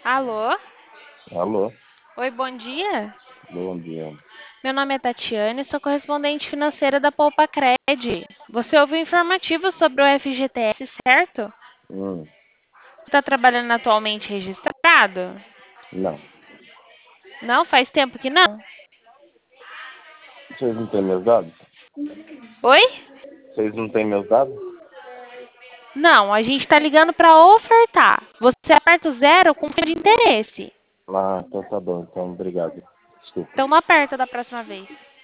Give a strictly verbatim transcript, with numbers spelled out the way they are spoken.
Alô? Alô, Oi, bom dia. bom dia. Meu nome é Tatiane, sou correspondente financeira da Poupa Cred. Você ouviu informativo sobre o F G T S, certo? Hum, Você está trabalhando atualmente registrado? não. Não? Faz tempo que não? Vocês não têm meus dados? Oi? Vocês não têm meus dados? Não, a gente está ligando para ofertar. Você aperta o zero com de interesse. Ah, então tá bom. Então, obrigado. Desculpa. Então não aperta da próxima vez.